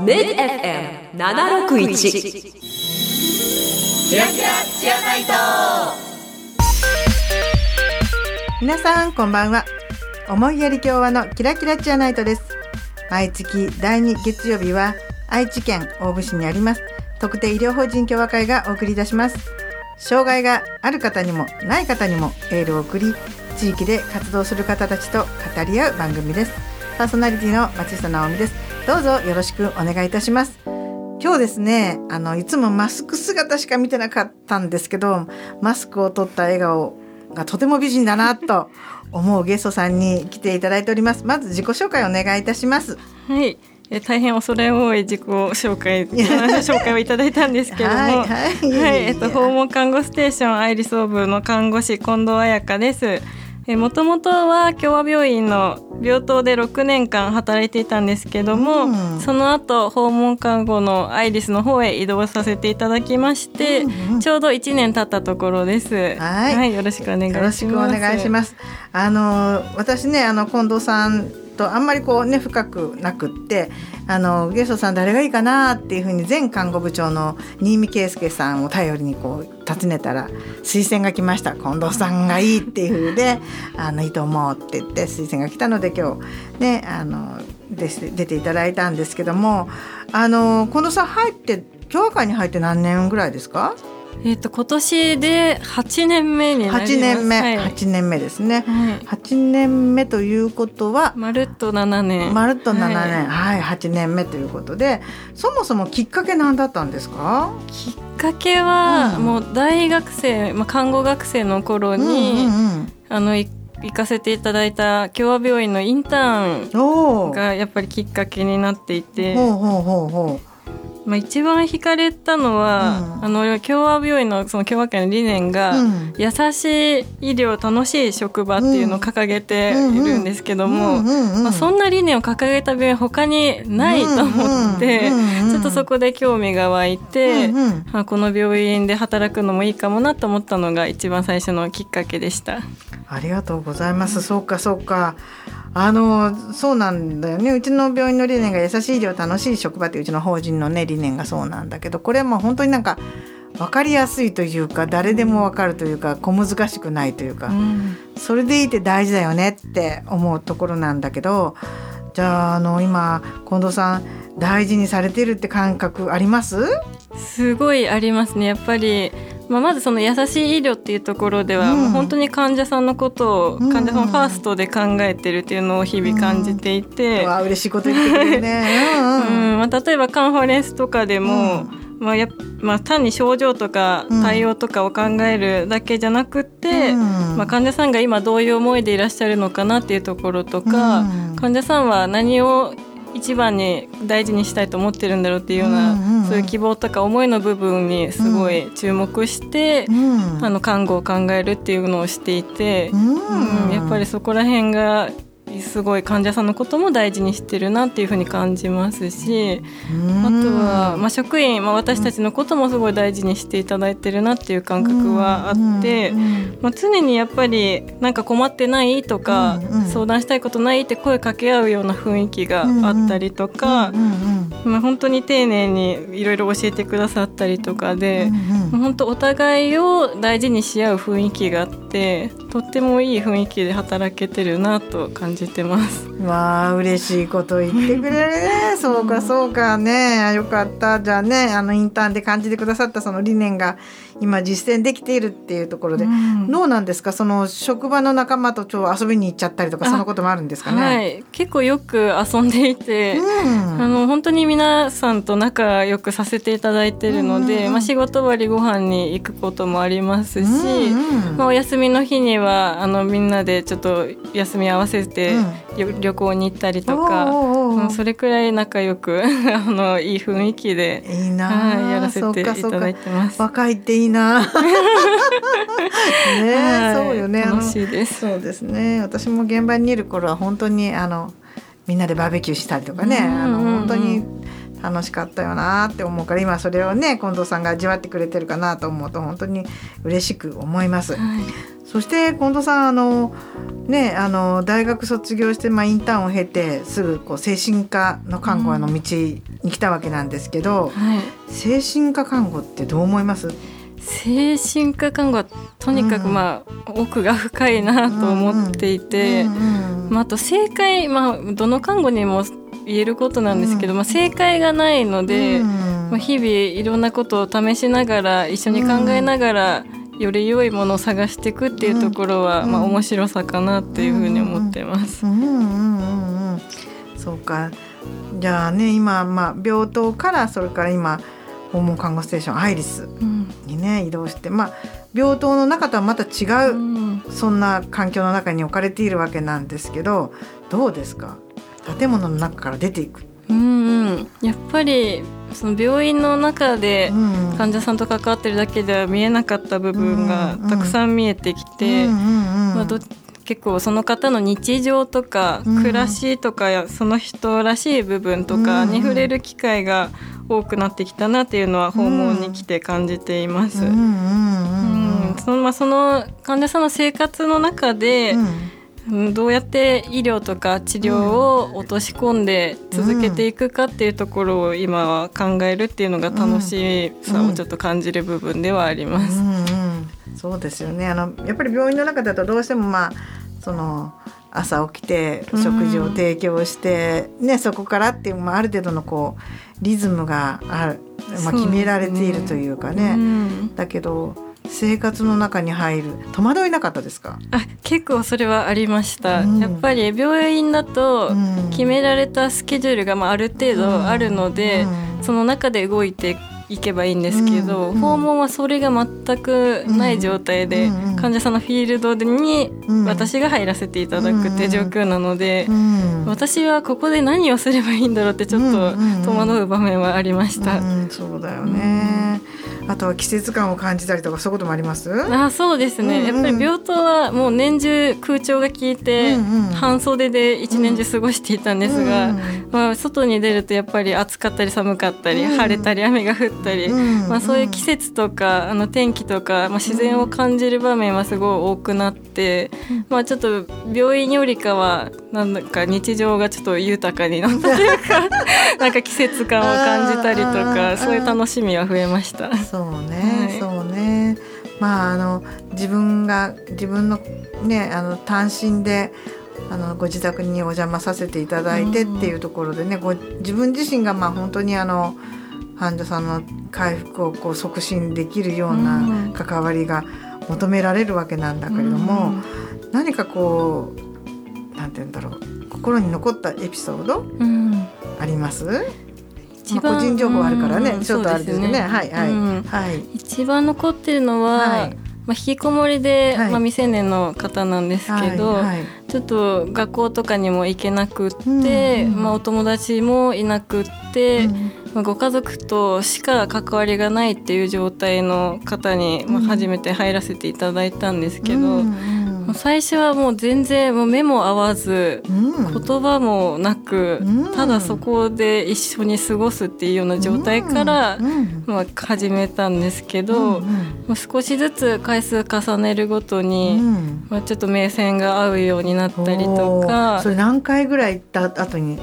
MIDFM761 キラキラチアナイト。 皆さんこんばんは。思いやり共和のキラキラチアナイトです。毎月第2月曜日は愛知県大府市にあります特定医療法人協和会がお送りいたします。障害がある方にもない方にもエールを送り、地域で活動する方たちと語り合う番組です。パーソナリティの松下直美です。どうぞよろしくお願いいたします。今日ですね、いつもマスク姿しか見てなかったんですけど、マスクを取った笑顔がとても美人だなと思うゲストさんに来ていただいております。まず自己紹介お願いいたします。 はい、大変恐れ多い自己紹介をいただいたんですけれども訪問看護ステーションアイリスオーブの看護師近藤彩香です。もともとは協和病院の病棟で6年間働いていたんですけども、その後訪問看護のアイリスの方へ移動させていただきまして、ちょうど1年経ったところです。はい、よろしくお願いします。 よろしくお願いします。私ね近藤さんとあんまり深くなくって、ゲストさん誰がいいかなっていうふうに前看護部長の新見圭介さんを頼りに尋ねたら推薦が来ました。近藤さんがいいっていうふうでいいと思うって言って推薦が来たので今日ね出ていただいたんですけども、近藤さん協和会に入って何年ぐらいですか？ 今年で8年目になります。 8年目ですね、8年目ということはまるっと7年 8年目ということで、そもそもきっかけ何だったんですか？ きっかけは、もう大学生、看護学生の頃に、行かせていただいた協和病院のインターンがやっぱりきっかけになっていて、一番惹かれたのは、協和病院のその協和会の理念が、優しい医療楽しい職場っていうのを掲げているんですけども、そんな理念を掲げた病院他にないと思って、ちょっとそこで興味が湧いて、この病院で働くのもいいかもなと思ったのが一番最初のきっかけでした。 ありがとうございます。そうかそうなんだよね。うちの病院の理念が優しい医療楽しい職場ってうちの法人のね理念がそうなんだけど、これはもう本当に分かりやすいというか誰でも分かるというか小難しくないというか、それでいいって大事だよねって思うところなんだけど、じゃあ今近藤さん大事にされてるって感覚あります？ すごいありますね。やっぱりまずその優しい医療っていうところでは、もう本当に患者さんのことを、患者さんファーストで考えてるっていうのを日々感じていて、 嬉しいこと言ってくれるね。 例えばカンファレンスとかでも、単に症状とか対応とかを考えるだけじゃなくて、患者さんが今どういう思いでいらっしゃるのかなっていうところとか、患者さんは何を一番に大事にしたいと思ってるんだろうっていうような、そういう希望とか思いの部分にすごい注目して、看護を考えるっていうのをしていて、やっぱりそこら辺がすごい患者さんのことも大事にしてるなっていうふうに感じますし、あとは、職員、私たちのこともすごい大事にしていただいてるなっていう感覚はあって、常にやっぱりなんか困ってないとか、相談したいことないって声かけ合うような雰囲気があったりとか、本当に丁寧にいろいろ教えてくださったりとかで、本当お互いを大事にし合う雰囲気があって、とってもいい雰囲気で働けてるなと感じてます。 嬉しいこと言ってくれるね。そうかね、よかった。じゃあねインターンで感じてくださったその理念が今実践できているっていうところで、どうなんですか？その職場の仲間と遊びに行っちゃったりとかそのこともあるんですかね？ 結構よく遊んでいて、本当に皆さんと仲良くさせていただいているので、仕事終わりご飯に行くこともありますし、お休みの日にはみんなでちょっと休み合わせて、旅行に行ったりとか、それくらい仲良くいい雰囲気でいいな、 やらせていただいてます。 若いっていいなね、そうよね。 楽しいです。 そうですね。私も現場にいる頃は本当にみんなでバーベキューしたりとかね、本当に楽しかったよなって思うから、今それをね近藤さんが味わってくれてるかなと思うと本当に嬉しく思います。 そして近藤さんね、大学卒業して、インターンを経てすぐこう精神科の看護の道に来たわけなんですけど、精神科看護ってどう思います？ 精神科看護はとにかく奥が深いなと思っていて、あと正解、どの看護にも言えることなんですけど、正解がないので、日々いろんなことを試しながら一緒に考えながら、より良いものを探していくっていうところは、面白さかなっていうふうに思ってます。 そうか。じゃあね、今、病棟からそれから今訪問看護ステーションアイリスにね、移動して、病棟の中とはまた違う、そんな環境の中に置かれているわけなんですけど、どうですか？建物の中から出ていく。 やっぱりその病院の中で患者さんと関わってるだけでは見えなかった部分がたくさん見えてきて、結構その方の日常とか暮らしとか、その人らしい部分とかに触れる機会が多くなってきたなっていうのは訪問に来て感じています。その患者さんの生活の中で、どうやって医療とか治療を落とし込んで続けていくかっていうところを今は考えるっていうのが楽しさをちょっと感じる部分ではあります。 そうですよね。やっぱり病院の中だとどうしてもその朝起きて食事を提供して、そこからっていう、ある程度のこうリズムがある、決められているというかね。だけど生活の中に入る戸惑いなかったですか？ 結構それはありました。やっぱり病院だと決められたスケジュールがある程度あるので、その中で動いていけばいいんですけど、訪問はそれが全くない状態で、患者さんのフィールドに私が入らせていただくっていう状況なので、私はここで何をすればいいんだろうってちょっと戸惑う場面はありました。 そうだよね。あとは季節感を感じたりとか、そういうこともあります？ そうですね、やっぱり病棟はもう年中空調が効いて、半袖で一年中過ごしていたんですが、外に出るとやっぱり暑かったり寒かったり、晴れたり雨が降ったり、そういう季節とか天気とか、自然を感じる場面はすごい多くなって、ちょっと病院よりかはなんか日常がちょっと豊かになったというかなんか季節感を感じたりとか、そういう楽しみは増えました。 そうね。自分のね、単身でご自宅にお邪魔させていただいてっていうところでね、自分自身が本当に患者さんの回復を促進できるような関わりが求められるわけなんだけれども、何かなんて言うんだろう、心に残ったエピソード、あります？個人情報あるからね、ちょっとあれですね。一番残ってるのは、引きこもりで、未成年の方なんですけど、ちょっと学校とかにも行けなくって、お友達もいなくって、ご家族としか関わりがないっていう状態の方に、初めて入らせていただいたんですけど、最初はもう全然目も合わず、言葉もなく、ただそこで一緒に過ごすっていうような状態から、始めたんですけど、少しずつ回数重ねるごとに、ちょっと目線が合うようになったりとか。 それ何回ぐらい行った後に？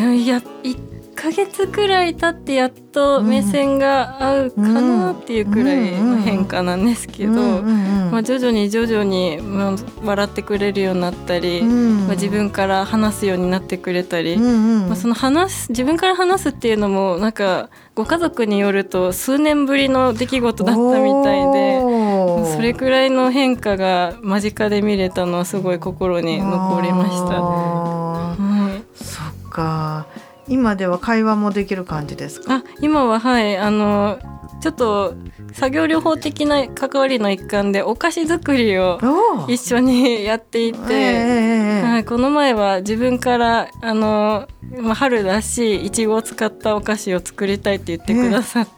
1ヶ月くらい経ってやっと目線が合うかなっていうくらいの変化なんですけど、徐々に笑ってくれるようになったり、自分から話すようになってくれたり、その自分から話すっていうのもなんかご家族によると数年ぶりの出来事だったみたいで、それくらいの変化が間近で見れたのはすごい心に残りました。 そっか。今では会話もできる感じですか？ 今はちょっと作業療法的な関わりの一環でお菓子作りを一緒にやっていて、この前は自分から春だしいちごを使ったお菓子を作りたいって言ってくださって、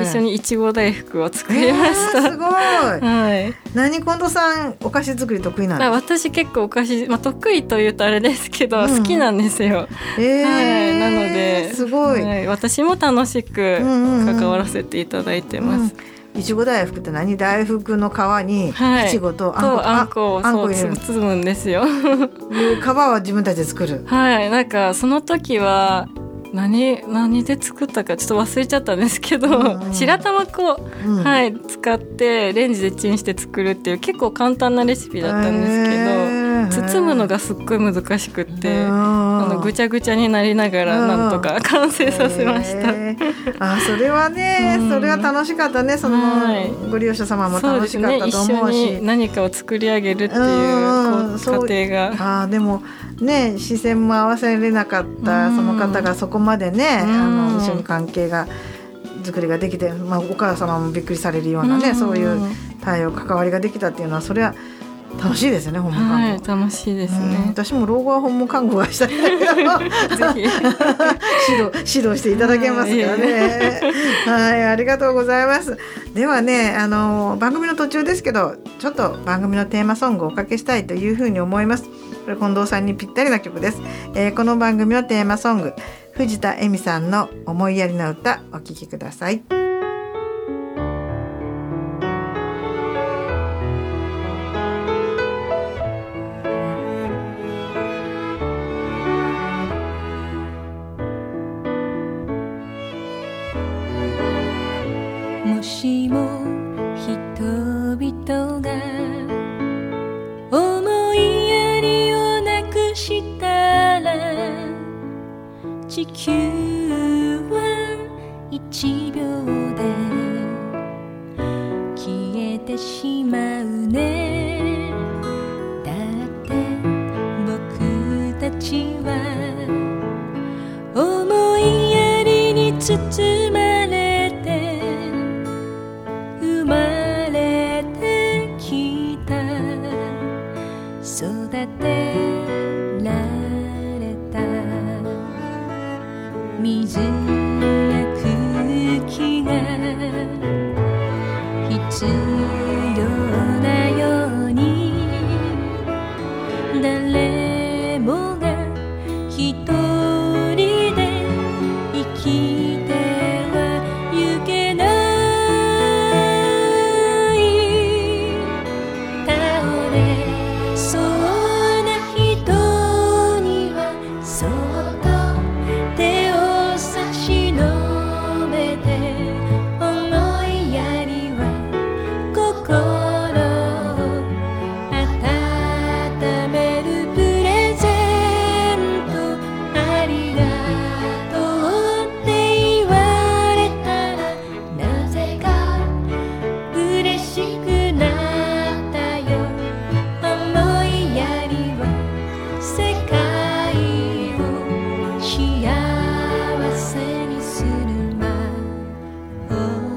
一緒にいちご大福を作りました。 すごい、何近藤さんお菓子作り得意なんですか？ 私結構お菓子、得意というとあれですけど、好きなんですよ。なのですごい、 私も楽しく関わらせていただいてます。 いちご大福って何？大福の皮にいちごとあんこを包むんですよ皮は自分たちで作る。 はい、なんかその時は何で作ったかちょっと忘れちゃったんですけど、白玉粉、はい、使ってレンジでチンして作るっていう結構簡単なレシピだったんですけど、包むのがすっごい難しくってぐちゃぐちゃになりながらなんとか完成させました。 それはね、それは楽しかったね。そのご利用者様も楽しかったと思うし、 一緒に何かを作り上げるっていう過程がでもね、視線も合わせれなかったその方がそこまでね、一緒に関係が作りができて、お母様もびっくりされるようなね、そういう対応関わりができたっていうのは、それは楽しいですよね。訪問看護、 はい、楽しいですね。 私も老後は訪問看護がしたいんだけどぜひ指導していただけますからねはい、ありがとうございます。ではね、番組の途中ですけど、ちょっと番組のテーマソングをおかけしたいというふうに思います。これ近藤さんにぴったりな曲です。この番組のテーマソング、藤田恵美さんの思いやりの歌、お聴きください。 もしも人々が思いやりをなくしたら、地球は1秒で消えてしまうね。だって僕たちは思いやりに包まれて生まれてきた、育てられた。水や空気が必要なように、誰もが一人で生きてはゆけない。倒れそうな人にはそっと手を差し伸べて、思いやりは心を温めるプレゼント。ありがとうって言われたら、なぜか嬉しくなったよ。思いやりは世界を幸せにする魔法。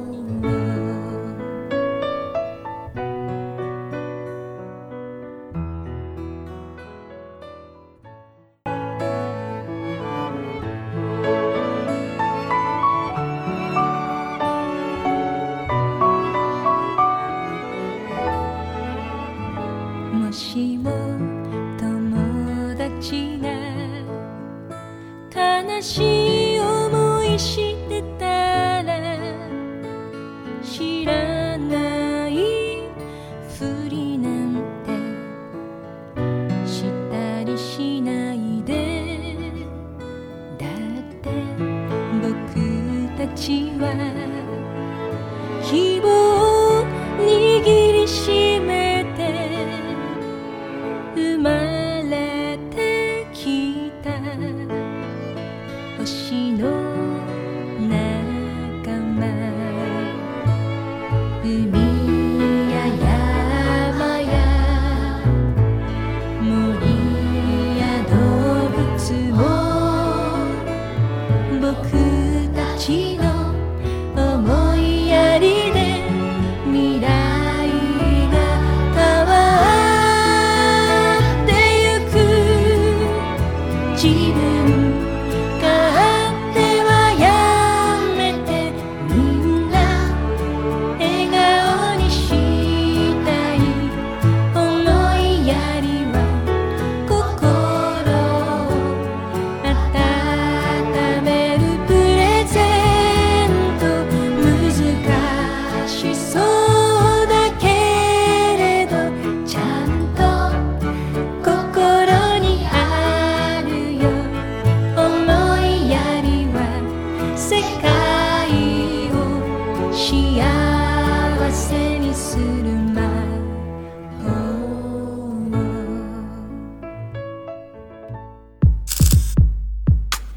もしも友達が悲しい思いしてたら、知らないふりなんてしたりしないで。だって僕たちは希望を握りしめて生まれてきた星の仲間。海や山や森や動物も、僕たちの思いやりで未来が変わってゆく。自分勝手はやめて、みんな笑顔にしたい。思いやりは心を温めるプレゼント。難し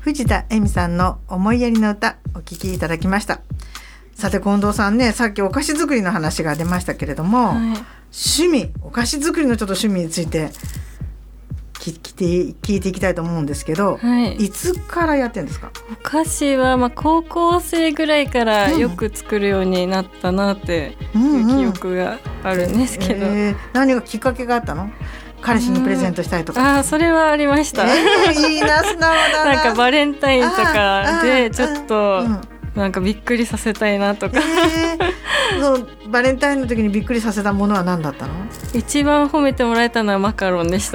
藤田恵美さんの思いやりの歌お聴きいただきました。さて近藤さんね、さっきお菓子作りの話が出ましたけれども、趣味、お菓子作りのちょっと趣味について聞いていきたいと思うんですけど、いつからやってるんですか？ お菓子は高校生ぐらいからよく作るようになったなっていう記憶があるんですけど、 何がきっかけがあったの？彼氏にプレゼントしたいとか。 それはありました。 いいな、素直だな。 なんかバレンタインとかでちょっとなんかびっくりさせたいなとか、 そうバレンタインの時にびっくりさせたものは何だったの？ 一番褒めてもらえたのはマカロンでした。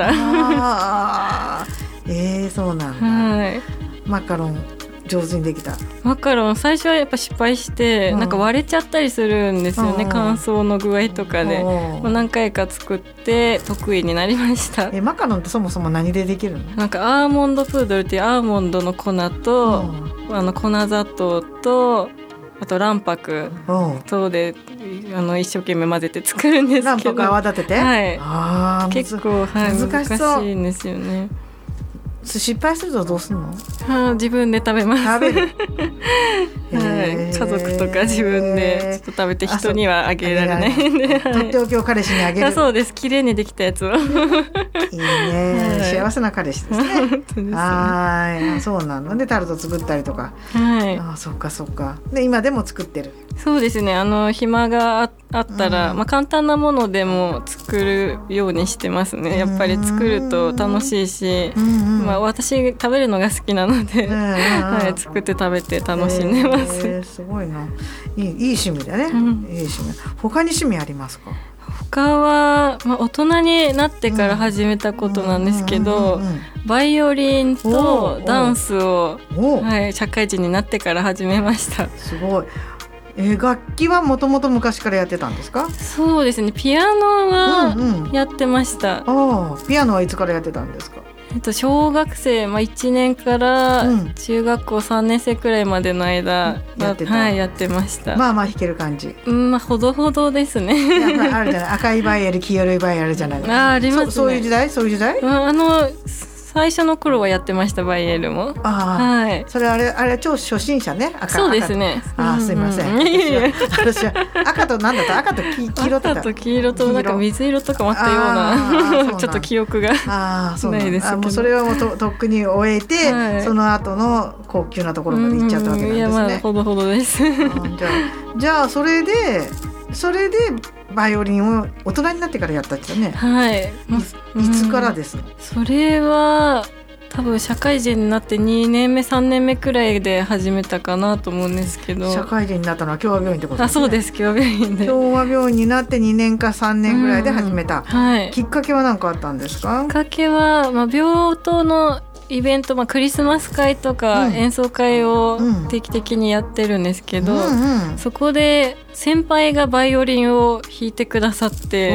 そうなんだ、マカロン上手にできた？マカロン最初はやっぱ失敗して、なんか割れちゃったりするんですよね、乾燥の具合とかで。何回か作って得意になりました。 マカロンってそもそも何でできるの？ なんかアーモンドプードルっていうアーモンドの粉と、粉砂糖とあと卵白等で一生懸命混ぜて作るんですけど、 卵白泡立てて、 結構、難しいんですよね。 失敗するとどうするの？ 自分で食べます。 食べる家族とか自分でちょっと食べて人にはあげられないんで、 とっておきを彼氏にあげる。 そうです、綺麗にできたやつを。いいね、幸せな彼氏ですね。そうなのでタルト作ったりとか。そっかそっか。で今でも作ってる？そうですね、 暇があったら、簡単なものでも作るようにしてますね。やっぱり作ると楽しいし、私食べるのが好きなので、作って食べて楽しんでます。 すごいな、いい趣味だね、いい趣味。他に趣味ありますか？ 他は、大人になってから始めたことなんですけど、バイオリンとダンスを、社会人になってから始めました。 すごい。楽器はもともと昔からやってたんですか？ そうですね、ピアノはやってました。 ピアノはいつからやってたんですか？ 小学生、1年から中学校3年生くらいまでの間、やってました。 弾ける感じ？ ほどほどですね。 あるじゃない、赤いバイエル、黄色いバイエルじゃない。 ありますね。 そういう時代？ 最初の頃はやってました、バイエルも。 それあれ超初心者ね。 そうですね。 すいません。私は赤と何だった？赤と黄色とか。赤と黄色となんか水色とかもあったようなちょっと記憶がないですけど。 それはもうとっくに終えて、その後の高級なところまで行っちゃったわけなんですね。 ほどほどです。 じゃあそれでバイオリンを大人になってからやったってね。いつからですの？ それは多分社会人になって2年目3年目くらいで始めたかなと思うんですけど。 社会人になったのは共和病院ってことですね。 そうです、共和病院で。 共和病院になって2年か3年ぐらいで始めた。きっかけは何かあったんですか？ きっかけは、病棟のイベント、クリスマス会とか演奏会を定期的にやってるんですけど、そこで先輩がバイオリンを弾いてくださって、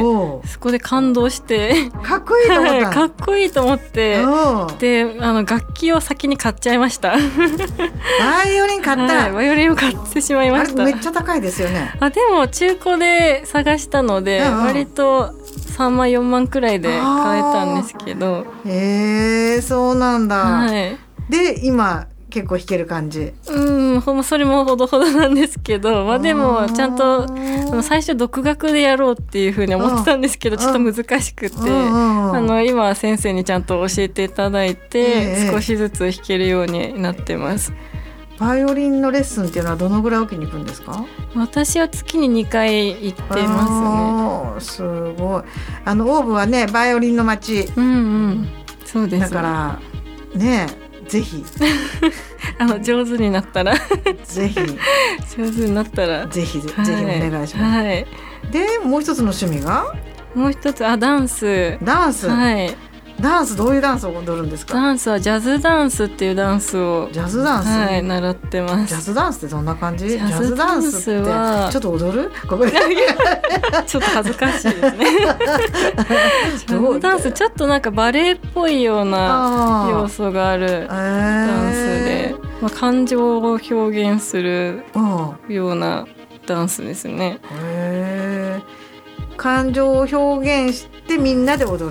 そこで感動してかっこいいと思った。 かっこいいと思って、で楽器を先に買っちゃいました。 バイオリン買った？ バイオリンを買ってしまいました。 めっちゃ高いですよね。 でも中古で探したので、割と3万4万くらいで買えたんですけど。 そうなんだ。で今結構弾ける感じ？ それもほどほどなんですけど、でもちゃんと最初独学でやろうっていうふうに思ってたんですけど、ちょっと難しくて、今は先生にちゃんと教えていただいて、少しずつ弾けるようになってます。 バイオリンのレッスンっていうのはどのぐらいおきに行くんですか？ 私は月に2回行ってますね。 すごい。オーブはね、バイオリンの街。 そうです。 だからね、ぜひ上手になったらぜひ上手になったらぜひお願いします。でもう一つの趣味が？ もう一つダンス。 ダンス、どういうダンスを踊るんですか？ ダンスはジャズダンスっていうダンスを習ってます。 ジャズダンスってどんな感じ？ジャズダンスってちょっと踊る？ここでちょっと恥ずかしいですね。ジャズダンスちょっとなんかバレエっぽいような要素があるダンスで、感情を表現するようなダンスですね。 感情を表現してみんなで踊る。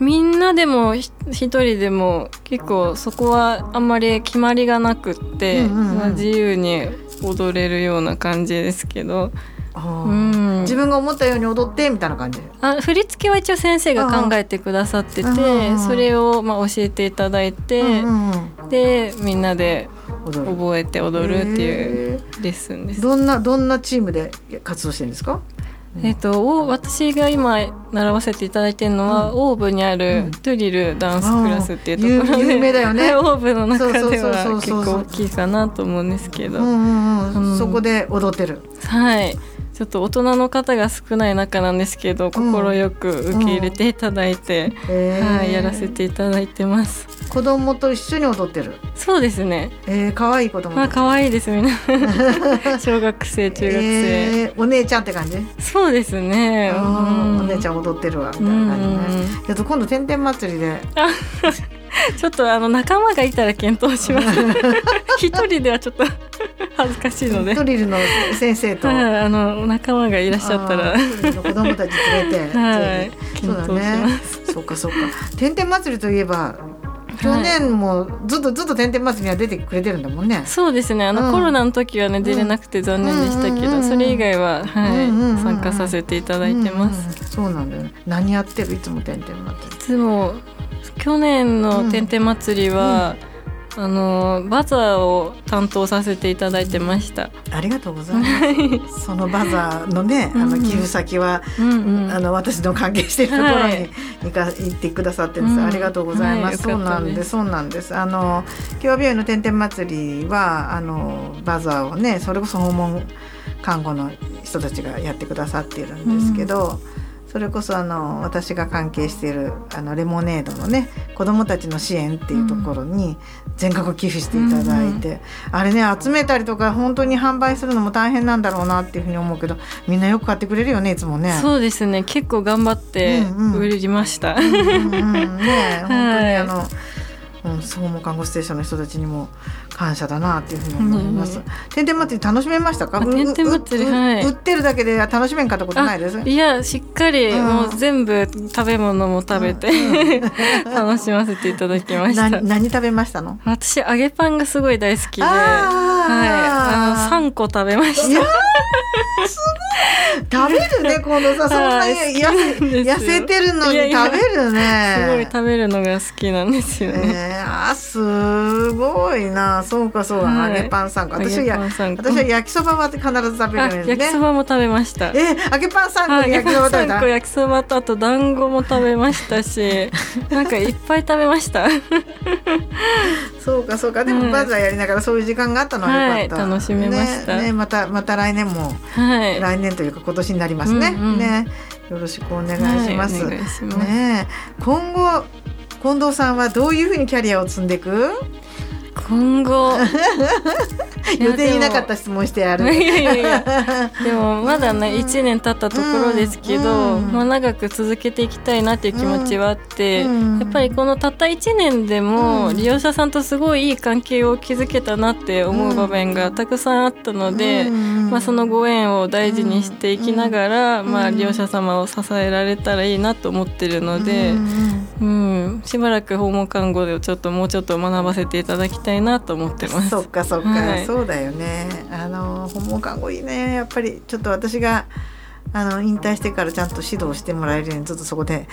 みんなでも一人でも結構そこはあんまり決まりがなくって、自由に踊れるような感じですけど、 自分が思ったように踊ってみたいな感じ。 振り付けは一応先生が考えてくださってて、それを教えていただいて、でみんなで覚えて踊るっていうレッスンです。 どんなチームで活動してるんですか？ 私が今習わせていただいてるのは、オーブにあるトゥリルダンスクラスっていうところで、 有名だよね。 オーブの中では結構大きいかなと思うんですけど、 そこで踊ってる。 はい、ちょっと大人の方が少ない中なんですけど、心よく受け入れていただいて、やらせていただいてます。 子供と一緒に踊ってる。 そうですね。 可愛い子供。 可愛いですみんな。小学生、中学生。 お姉ちゃんって感じ？ そうですね。 お姉ちゃん踊ってるわみたいな感じね。今度天々祭りで。 ちょっと仲間がいたら検討します。一人ではちょっと恥ずかしいので。 トリルの先生と仲間がいらっしゃったら、 子供たち連れて、 検討します。 そうか。天々祭りといえば。去年もずっと天々祭りには出てくれてるんだもんね。 そうですね。コロナの時はね出れなくて残念でしたけど、それ以外は参加させていただいてます。 そうなんだよね。何やってる？いつも天々祭り。 いつも去年の天々祭りは、バザーを担当させていただいてました。 ありがとうございます。そのバザーのね、寄付先は、私の関係しているところに行ってくださってるんです。ありがとうございます。そうなんです。京和病院の天々祭りはバザーをね、それこそ訪問看護の人たちがやってくださっているんですけど、それこそ私が関係しているレモネードのね、子どもたちの支援っていうところに全額寄付していただいて、あれね、集めたりとか本当に販売するのも大変なんだろうなっていうふうに思うけど、みんなよく買ってくれるよね、いつもね。 そうですね、結構頑張って売りました。 ね、本当に総合看護ステーションの人たちにも感謝だなっていうふうに思います。天々祭り楽しめましたか？ 天々祭り、 売ってるだけで楽しめんかったことないです？ いや、しっかりもう全部食べ物も食べて、楽しませていただきました。 何食べましたの？ 私揚げパンがすごい大好きで、3個食べました。 すごい食べるね、今度さ、そんなに痩せてるのに食べるね。 すごい食べるのが好きなんですよね。 すごいな。そうか、揚げパン3個。私は焼きそばは必ず食べるんですね。 焼きそばも食べました。 揚げパン3個に焼きそば食べた？ 3個焼きそばと、あと団子も食べましたし、なんかいっぱい食べました。 そうか。でもバザーやりながらそういう時間があったのはよかった。 楽しめました。 また来年も、来年というか今年になりますね。よろしくお願いします。今後近藤さんはどういうふうにキャリアを積んでいく？ 今後予定になかった質問してやる。 でもまだね1年経ったところですけど、長く続けていきたいなっていう気持ちはあって、やっぱりこのたった1年でも利用者さんとすごいいい関係を築けたなって思う場面がたくさんあったので、そのご縁を大事にしていきながら、利用者様を支えられたらいいなと思ってるので、しばらく訪問看護でもうちょっと学ばせていただきたいなと思ってます。 そっか、そうだよね。訪問看護いいね。やっぱりちょっと私が引退してからちゃんと指導してもらえるようにずっとそこで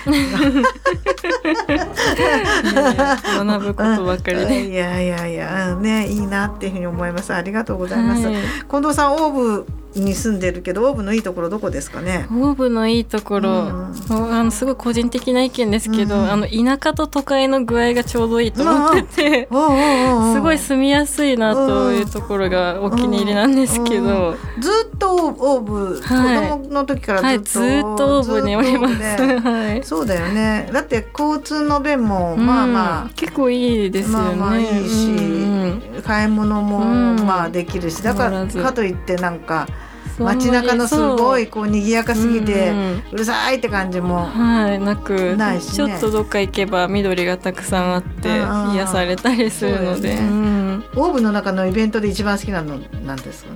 学ぶことばかりで、 いやね、いいなっていうふうに思います。ありがとうございます。近藤さん、オーブに住んでるけど、オーブのいいところどこですかね？ オーブのいいところ、すごい個人的な意見ですけど、田舎と都会の具合がちょうどいいと思ってて、すごい住みやすいなというところがお気に入りなんですけど、 ずっとオーブ、子供の時からずっとオーブにおります。 そうだよね。だって交通の便も結構いいですよね。 いいし、買い物もできるし、だからかといってなんか街中のすごい賑やかすぎてうるさいって感じもなく、ないしね、ちょっとどっか行けば緑がたくさんあって癒されたりするので、 オーブの中のイベントで一番好きなのなんですか？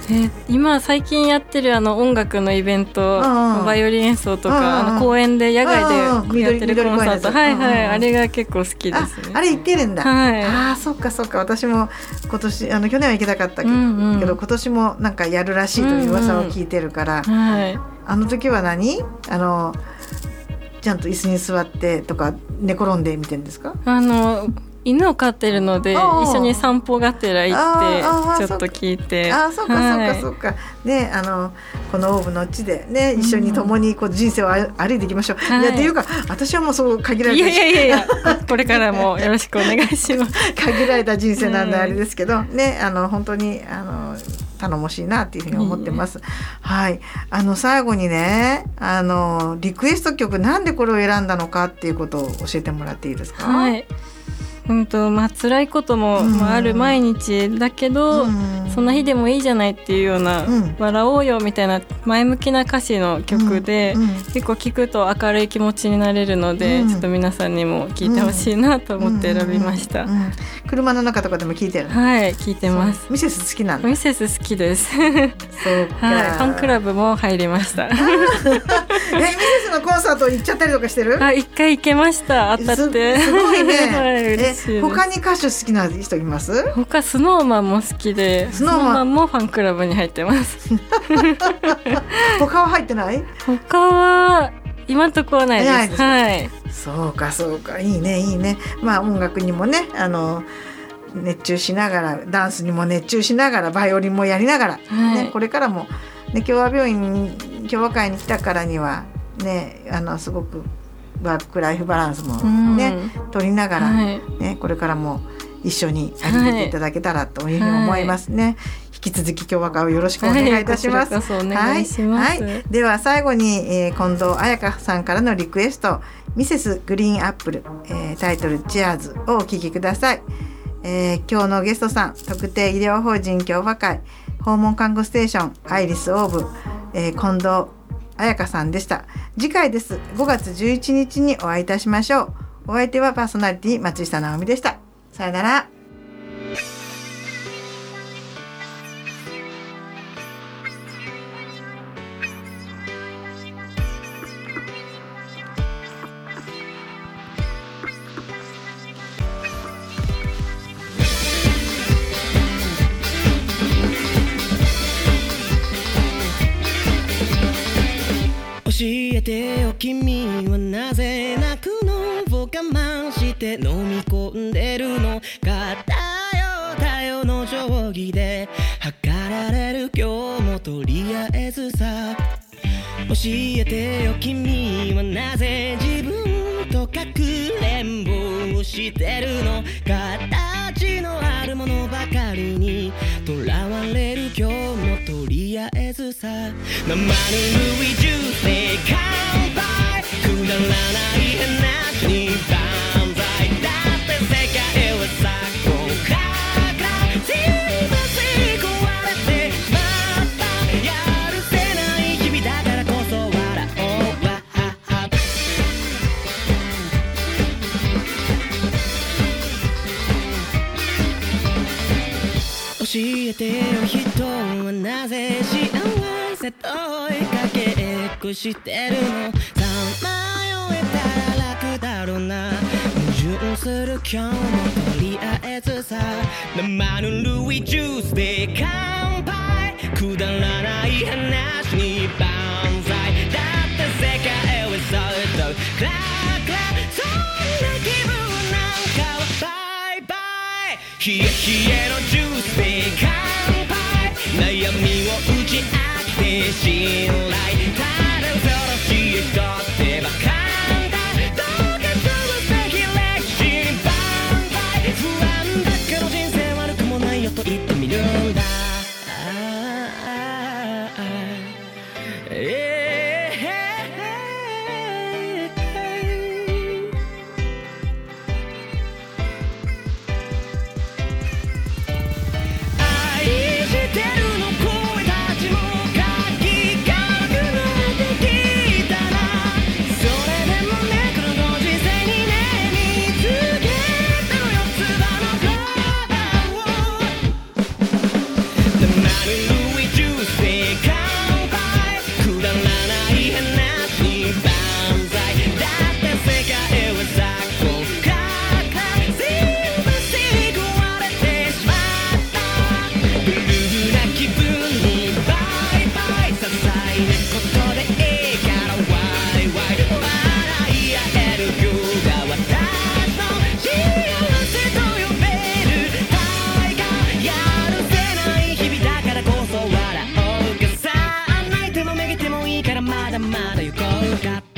今最近やってる音楽のイベント、バイオリン演奏とか、公園で野外でやってるコンサート、あれが結構好きですね。 あれ行ってるんだ。そっかそっか。私も今年去年は行けなかったけど、今年もなんかやるらしいという噂を聞いてるから、あの時は何ちゃんと椅子に座ってとか寝転んで見てるんですか？ 犬を飼ってるので一緒に散歩がてら行ってちょっと聞いて、 そうかそうかね、このオーブの地でね一緒に共にこう人生を歩いていきましょう。いやっていうか私はもうそう限られたいやこれからもよろしくお願いします。 限られた人生なんであれですけどね、本当に頼もしいなっていうふうに思ってます。はい、最後にねリクエスト曲なんでこれを選んだのかっていうことを教えてもらっていいですか？ はい。辛いことも、ある毎日だけど、そんな日でもいいじゃないっていうような、笑おうよみたいな前向きな歌詞の曲で、結構聴くと明るい気持ちになれるので、ちょっと皆さんにも聴いてほしいなと思って選びました。 車の中とかでも聴いてるの？ はい、聴いてます。 ミセス好きなの？ ミセス好きです。 そうか。 ファンクラブも入りました。 ミセスのコンサート行っちゃったりとかしてる？ 一回行けました。当たって。 すごいね。他に歌手好きな人います？ 他スノーマンも好きで、スノーマンもファンクラブに入ってます。 他は入ってない？ 他は今のところはないです。はい。 そうかそうか、いいねいいね。音楽にもね熱中しながら、ダンスにも熱中しながら、バイオリンもやりながら、ね、これからも、ね、共和会に来たからにはねすごくワークライフバランスもね、取りながら、ね、これからも一緒に歩いていただけたらというふうに思いますね。引き続き共和会をよろしくお願いいたします。 こちらこそお願いします。 では最後に、近藤彩香さんからのリクエスト、ミセスグリーンアップル、タイトルチアーズをお聴きください。今日のゲストさん、特定医療法人共和会訪問看護ステーションアイリスオーブ、近藤彩香さんでした。次回です。5月11日にお会いいたしましょう。お相手はパーソナリティ松下直美でした。さよなら。 教えてよ君はなぜ泣くの？を我慢して飲み込んでるのか。頼よの定規で測られる今日もとりあえずさ。教えてよ君はなぜ自分とかくれんぼをしてるの。形のあるものばかりにとらわれる今日もとりあえずさ。生ぬるいジュースで乾杯、くだらない話に万歳。だって世界はさこうからしばし壊れてしまった。やるせない日々だからこそ笑おうわ。教えてよ人はなぜ幸せと追いかけっこしてるの。さまよえたら楽だろうな。矛盾する今日もとりあえずさ。生ぬるいジュースで乾杯、くだらない話に万歳。だって世界はそうとクラクラ、そんな気分なんかはバイバイ。冷え冷えのジュースで乾杯、悩みを打ち明けて信頼。ただ恐ろしい人ってば簡単、どうか潰すべき歴史に万歳。不安だけど人生悪くもないよと言ってみるんだ。愛してるの声たちも書き換えるのだ行こうか